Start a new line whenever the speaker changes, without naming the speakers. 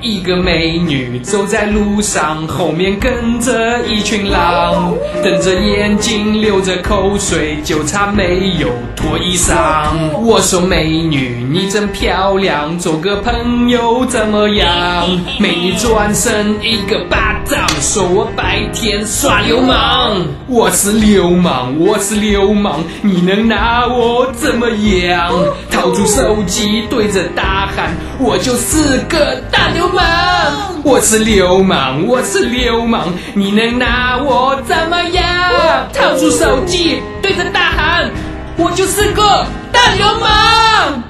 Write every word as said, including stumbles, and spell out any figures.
一个美女走在路上，后面跟着一群狼，瞪着眼睛流着口水，就差没有脱衣裳。我说美女你真漂亮，做个朋友怎么样？美女转身一个巴掌，说我白天耍流氓。我是流氓，我是流氓，你能拿我怎么样？掏出手机对着大喊，我就是个大流氓。我是流氓，我是流氓，你能拿我怎么样？掏出手机对着大喊，我就是个大流氓。